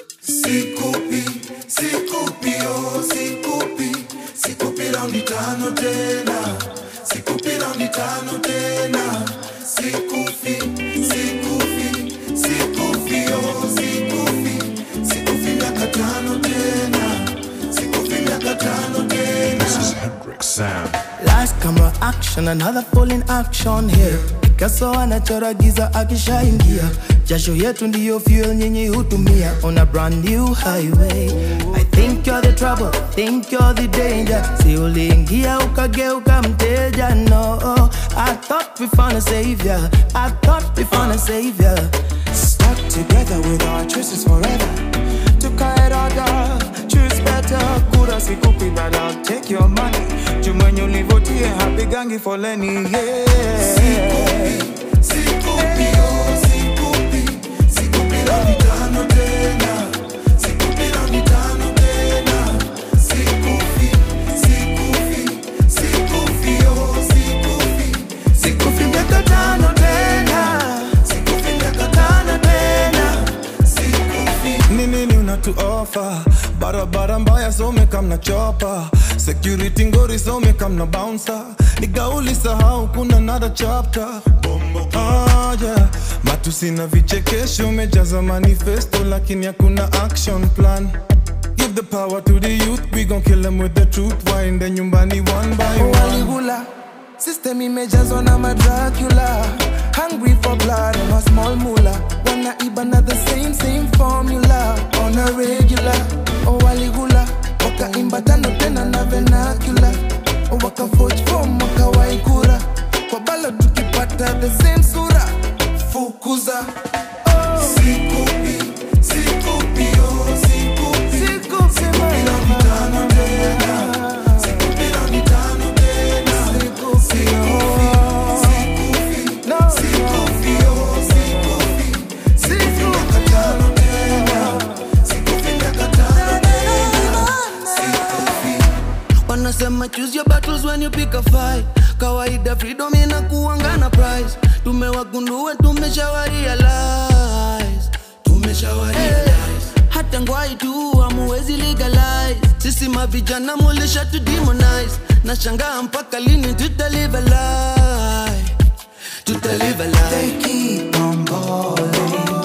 Sikupi, oh sikupi, sikupi raundi tano tena, sikupi raundi tano tena, sikufi, oh sikufi miaka tano tena, sikufi miaka tano tena. This is Hendrix Sam. Last camera action, another full in action here. Picasso anachora giza akishaingia. Jasho yetu ndiyo fuel nyinyi hutumia on a brand new highway. I think you're the trouble, think you're the danger. Si uliingia ukageuka mteja. No, I thought we found a savior, I thought we found a savior. Stuck together with our choices forever. Tukaerada, choose better. Kura sikupi but I'll take your money. Jumenye ulivotie hapigangi foleni, yeah. Sikupi, oh sikupi raundi tano tena, sikupi raundi tano tena, sikufi, oh sikufi miaka tano tena, sikufi miaka tano tena, sikufi. Nini unatu offer? Barabara mbaya so me come na chopper. Security ngori so me come na bouncer. Niga ulisahau kuna another chapter. Yeah. Matusi na vichekesho mejaza manifesto lakini hakuna action plan. Give the power to the youth, we gon' kill them with the truth. Waende nyumbani one by one. Waligula, system imejazwa na Dracula. Hungry for blood and a small moolah. Wanna ibana the same formula on a regular. Oh waligula, waka imba tano tena na vernacular. Waka forge from waka waikura. Kwa bala tukipata the same sura. Fukuza. Sikupi, oh sikupi, sikupi raundi tano tena, sikupi raundi tano tena, sikufi, oh sikufi miaka tano tena, sikufi miaka tano tena, sikufi. Wanasema choose your battles when you pick a fight. Kawaida freedom inakuanga na price. Tumewagundua tumeshawarealize. Hata ngwai tu hamuwezi legalize. Sisi mavijana mulisha to demonize. Nashangaa mpaka lini tutalive a lie. They keep on calling.